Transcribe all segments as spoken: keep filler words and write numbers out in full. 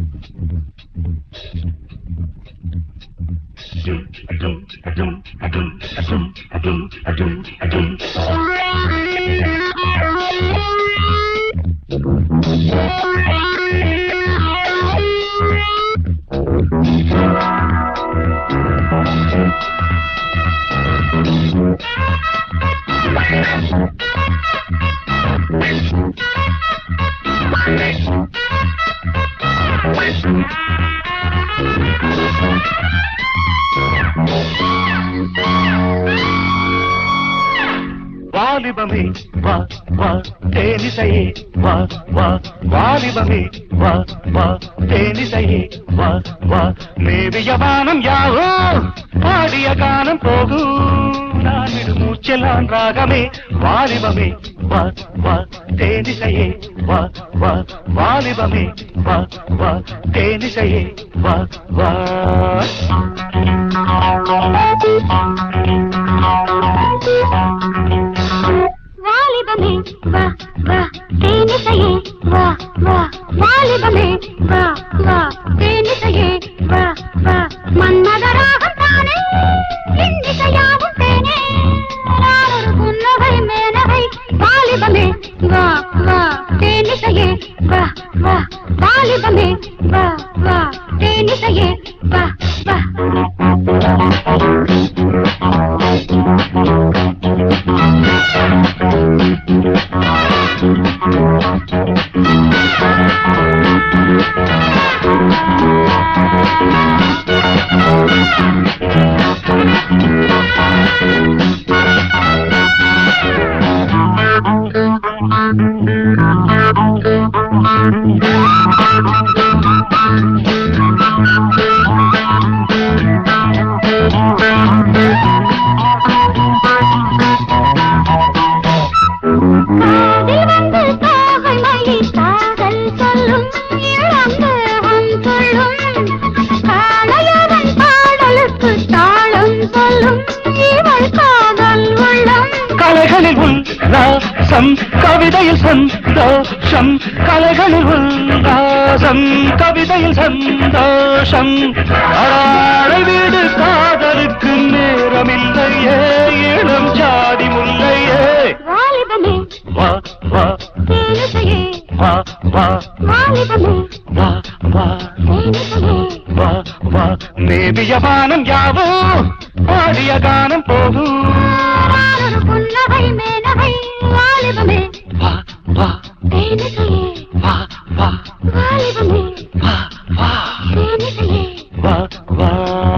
வாலிபமே வா வா தேனிசையே வா வா வாலிபமே வா வா தேனிசையே வா வா மேவிய வானம் யாவோ பாடிய கானம் போகும் நான் விடு மூச்செல்லாம் ராகமே வாலிபமே வா வா தேனிசையே வா வா வாலிபமே வா வா தேனிசையே வா வா வாலிபமே வா வா தேனிசையே வா வா வாலிபமே வா வா தேனிசையே வா வா மன்மதராகம் தானே இன்னிசையாவும் தேனே நானொரு புன்னகை மேனகை வாலிபமே வா வா தேனிசையே வா வா வாலிபமே வா வா தேனிசையே வா வா கலைகளில் உல்லாசம் கவிதையில் சந்தோஷம் கலைகளில் உல்லாசம் கவிதையில் சந்தோஷம் அடாரை வீடு காதலுக்கு நேரமில்லையே இளம் ஜாதி முல்லையே வாலிபமே வா வா தேனிசையே வா வா வாலிபமே வா வா தேனிசையே வா வா மேவிய வானம் யாவோ பாடிய கானம் போகும் நானொரு புன்னகை மேனகை வாலிபமே வா வா தேனிசையே வா வா வாலிபமே வா வா தேனிசையே வா வா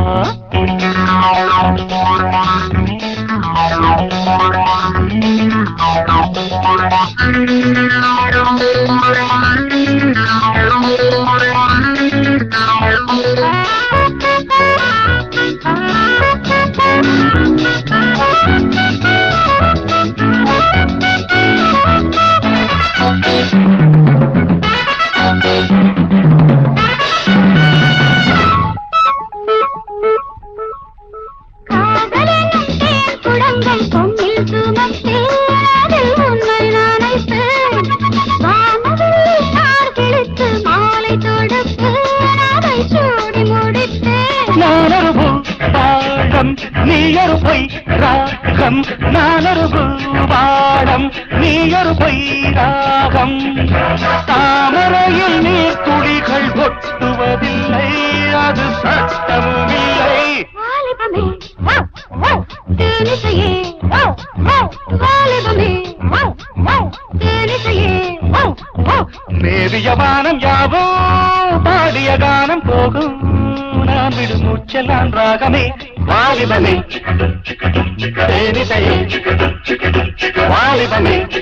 நீயொரு பொய் ராகம் நானொரு பாடம் நீயொரு பொய் ராகம் தாமரையில் நீர் துளிகள் கொட்டுவதில்லை அது சட்டமும் இல்லை வாலிபமே தேனிசையே வாலிபமே தேனிசையே மேவிய வானம் யாவோ பாடிய கானம் போகும் நான் விடு மூச்செல்லாம் ராகமே வாலிபமே தேனிசையே வாலிபமே